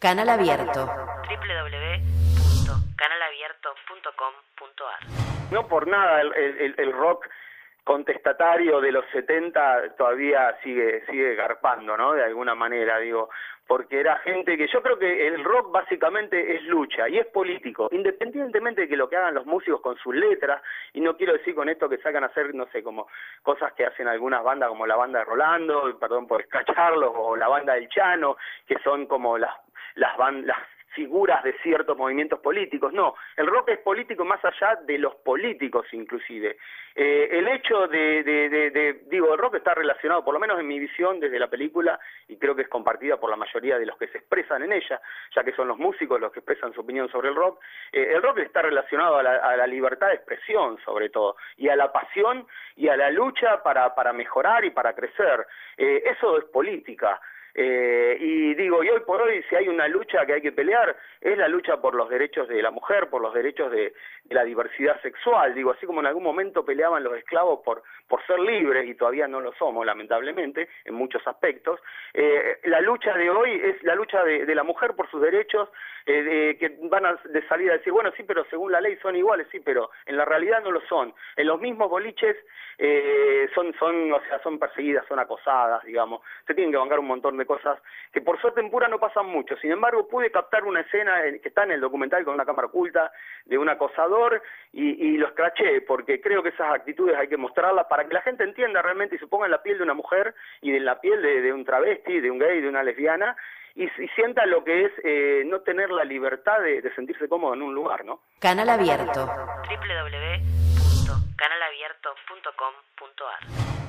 Canal Abierto. www.canalabierto.com.ar. No por nada el rock contestatario de los 70 todavía sigue garpando, ¿no? De alguna manera, digo, porque era gente que yo creo que el rock básicamente es lucha y es político, independientemente de que lo que hagan los músicos con sus letras, y no quiero decir con esto que sacan a hacer, no sé, como cosas que hacen algunas bandas como la banda de Rolando, perdón por escacharlos, o la banda del Chano, que son como las figuras de ciertos movimientos políticos. No, el rock es político más allá de los políticos inclusive. El hecho digo, el rock está relacionado, por lo menos en mi visión desde la película, y creo que es compartida por la mayoría de los que se expresan en ella, ya que son los músicos los que expresan su opinión sobre el rock está relacionado a la libertad de expresión sobre todo, y a la pasión y a la lucha para mejorar y para crecer. Eso es política. Y digo, y hoy por hoy, si hay una lucha que hay que pelear, es la lucha por los derechos de la mujer, por los derechos de la diversidad sexual. Digo, así como en algún momento peleaban los esclavos por ser libres, y todavía no lo somos, lamentablemente, en muchos aspectos. La lucha de hoy es la lucha de la mujer por sus derechos, que van a salir a decir, bueno, sí, pero según la ley son iguales, sí, pero en la realidad no lo son. En los mismos boliches son perseguidas, son acosadas, digamos, se tienen que bancar un montón de cosas que por suerte en Pura no pasan mucho. Sin embargo, pude captar una escena que está en el documental con una cámara oculta de un acosador y lo escraché, porque creo que esas actitudes hay que mostrarlas para que la gente entienda realmente y se ponga en la piel de una mujer y en la piel de un travesti, de un gay, de una lesbiana, y sienta lo que es no tener la libertad de sentirse cómodo en un lugar, ¿no? Canal Abierto. www.canalabierto.com.ar